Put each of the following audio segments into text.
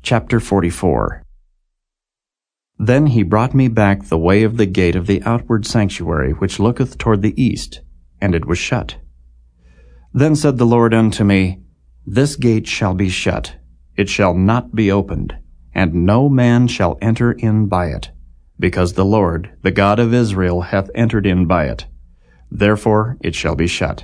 Chapter 44. Then he brought me back the way of the gate of the outward sanctuary, which looketh toward the east, and it was shut. Then said the Lord unto me, This gate shall be shut, it shall not be opened, and no man shall enter in by it, because the Lord, the God of Israel, hath entered in by it. Therefore it shall be shut.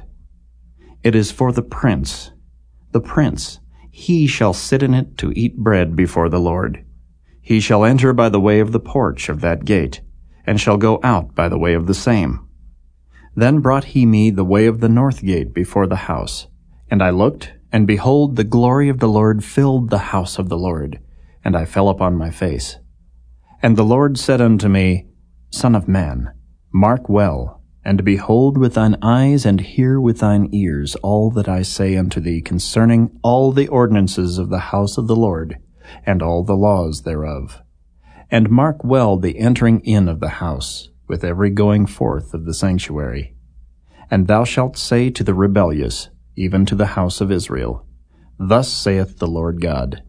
It is for the prince. The prince, he shall sit in it to eat bread before the Lord. He shall enter by the way of the porch of that gate, and shall go out by the way of the same. Then brought he me the way of the north gate before the house. And I looked, and behold, the glory of the Lord filled the house of the Lord, and I fell upon my face. And the Lord said unto me, Son of man, mark well, and behold with thine eyes, and hear with thine ears all that I say unto thee concerning all the ordinances of the house of the Lord, and all the laws thereof. And mark well the entering in of the house, with every going forth of the sanctuary. And thou shalt say to the rebellious, even to the house of Israel, Thus saith the Lord God,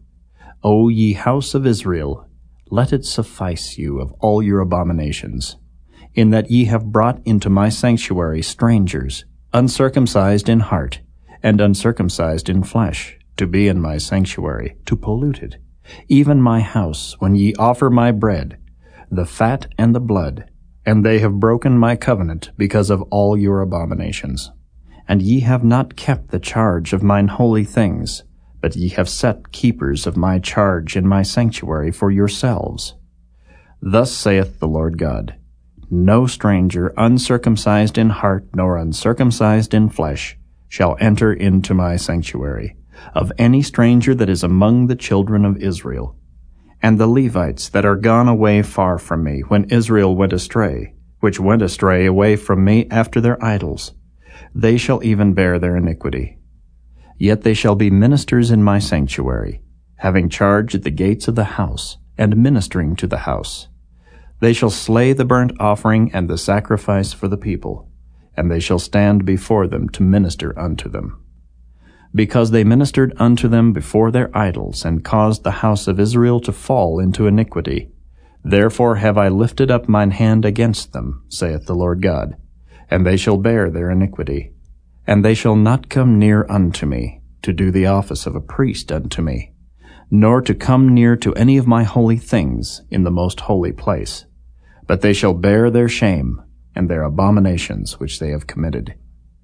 O ye house of Israel, let it suffice you of all your abominations, in that ye have brought into my sanctuary strangers, uncircumcised in heart, and uncircumcised in flesh, to be in my sanctuary, to pollute it, even my house, when ye offer my bread, the fat and the blood, and they have broken my covenant because of all your abominations. And ye have not kept the charge of mine holy things, but ye have set keepers of my charge in my sanctuary for yourselves. Thus saith the Lord God, No stranger uncircumcised in heart nor uncircumcised in flesh shall enter into my sanctuary, of any stranger that is among the children of Israel. And the Levites that are gone away far from me, when Israel went astray, which went astray away from me after their idols, they shall even bear their iniquity. Yet they shall be ministers in my sanctuary, having charge at the gates of the house, and ministering to the house. They shall slay the burnt offering and the sacrifice for the people, and they shall stand before them to minister unto them. Because they ministered unto them before their idols, and caused the house of Israel to fall into iniquity, therefore have I lifted up mine hand against them, saith the Lord God, and they shall bear their iniquity. And they shall not come near unto me, to do the office of a priest unto me, nor to come near to any of my holy things in the most holy place. But they shall bear their shame, and their abominations which they have committed.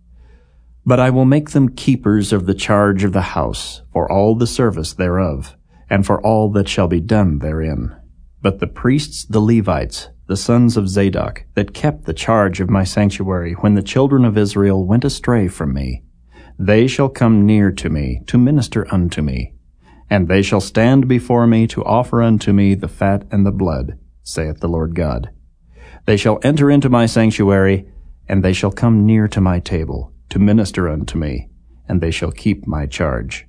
But I will make them keepers of the charge of the house, for all the service thereof, and for all that shall be done therein. But the priests, the Levites, the sons of Zadok, that kept the charge of my sanctuary when the children of Israel went astray from me, they shall come near to me to minister unto me, and they shall stand before me to offer unto me the fat and the blood, saith the Lord God. They shall enter into my sanctuary, and they shall come near to my table, to minister unto me, and they shall keep my charge.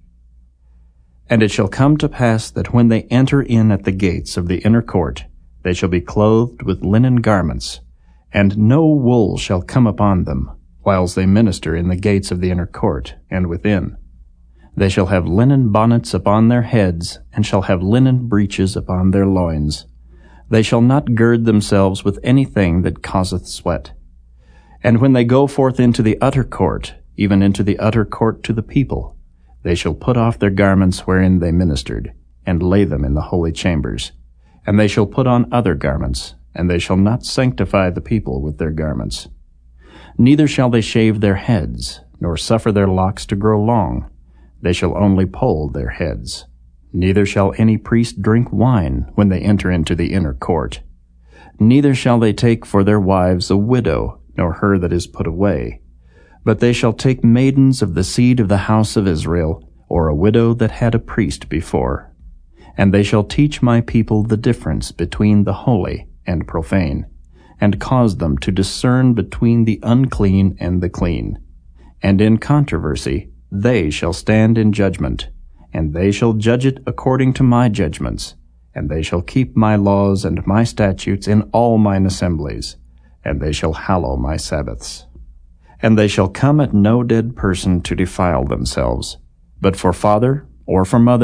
And it shall come to pass that when they enter in at the gates of the inner court, they shall be clothed with linen garments, and no wool shall come upon them, whiles they minister in the gates of the inner court, and within. They shall have linen bonnets upon their heads, and shall have linen breeches upon their loins. They shall not gird themselves with anything that causeth sweat. And when they go forth into the utter court, even into the utter court to the people, they shall put off their garments wherein they ministered, and lay them in the holy chambers. And they shall put on other garments, and they shall not sanctify the people with their garments. Neither shall they shave their heads, nor suffer their locks to grow long. They shall only poll their heads. Neither shall any priest drink wine when they enter into the inner court. Neither shall they take for their wives a widow, nor her that is put away. But they shall take maidens of the seed of the house of Israel, or a widow that had a priest before. And they shall teach my people the difference between the holy and profane, and cause them to discern between the unclean and the clean. And in controversy they shall stand in judgment, and they shall judge it according to my judgments, and they shall keep my laws and my statutes in all mine assemblies, and they shall hallow my Sabbaths. And they shall come at no dead person to defile themselves, but for father, or for mother,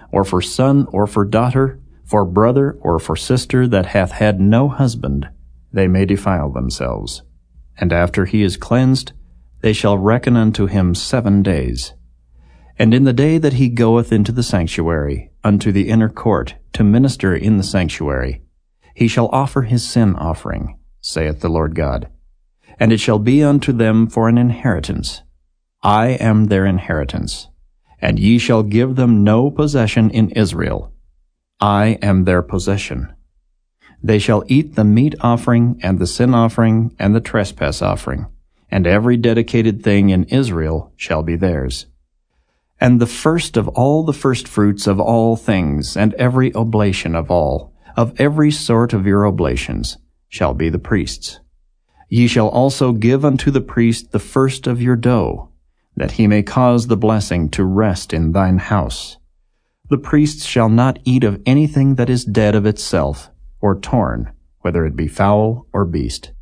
or for son, or for daughter, for brother, or for sister that hath had no husband, they may defile themselves. And after he is cleansed, they shall reckon unto him 7 days. And in the day that he goeth into the sanctuary, unto the inner court, to minister in the sanctuary, he shall offer his sin offering, saith the Lord God. And it shall be unto them for an inheritance. I am their inheritance. And ye shall give them no possession in Israel. I am their possession. They shall eat the meat offering, and the sin offering, and the trespass offering, and every dedicated thing in Israel shall be theirs. And the first of all the firstfruits of all things, and every oblation of every sort of your oblations, shall be the priest's. Ye shall also give unto the priest the first of your dough, that he may cause the blessing to rest in thine house. The priest shall not eat of anything that is dead of itself, or torn, whether it be fowl or beast.